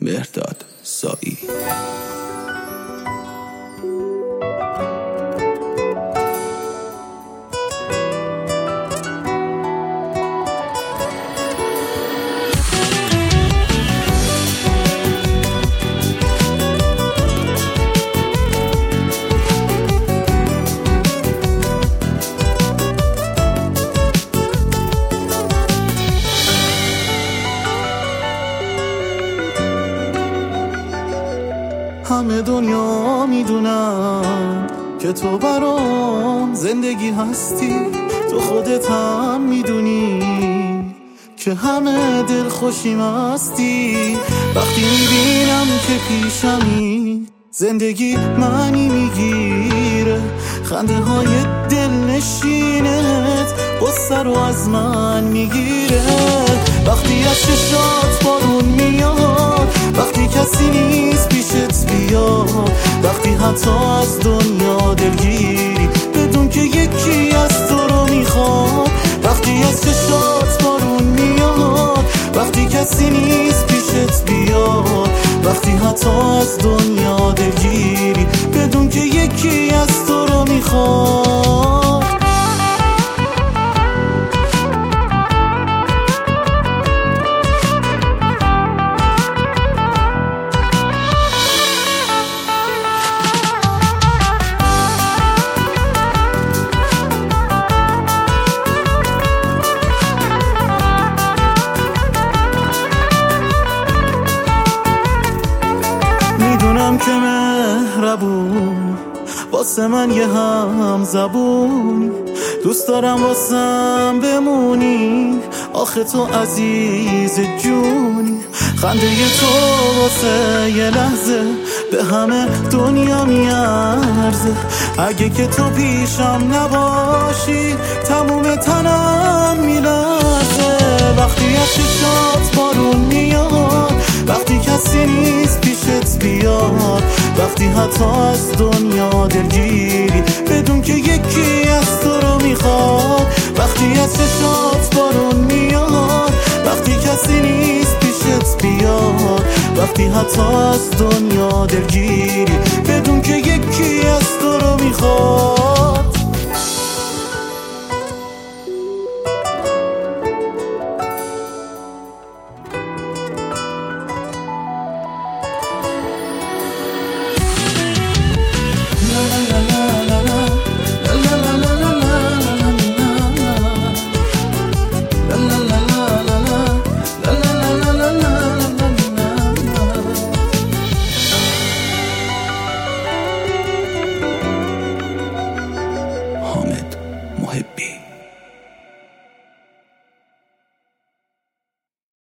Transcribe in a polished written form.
مهرداد سایی. همه دنیا میدونم که تو برام زندگی هستی، تو خودت هم میدونی که همه دل خوشیم هستی. وقتی میبینم که پیشمی زندگی معنی میگیره، خنده های دل نشینت قصه رو از من میگیره. وقتی از چشات بارون میاد، وقتی کسی نیست پیشت بیاد، وقتی حتی از دنیا دلگیری بدون که یکی از تو رو میخواد. وقتی از چشات بارون میاد، وقتی کسی نیست پیشت بیاد، وقتی حتی از دنیا دلگیری بدون که یکی از تو رو میخواد. میدونم که مهربون واسه من یه هم زبون، دوست دارم واسم بمونی، آخه تو عزیز جونی. خنده تو واسه یه لحظه به همه دنیا میارزه، اگه که تو پیشم نباشی تموم تنم میلرزه. وقتی از چشات بارون میاد، وقتی کسی نیست پیشت بیاد، وقتی حتی از دنیا دلگیری بدون که یکی از تو رو میخواد. وقتی از چشات بارون میاد، وقتی کسی نیست پیشت بیاد، وقتی حتی از دنیا دلگیری بدون که یکی از تو رو میخواد.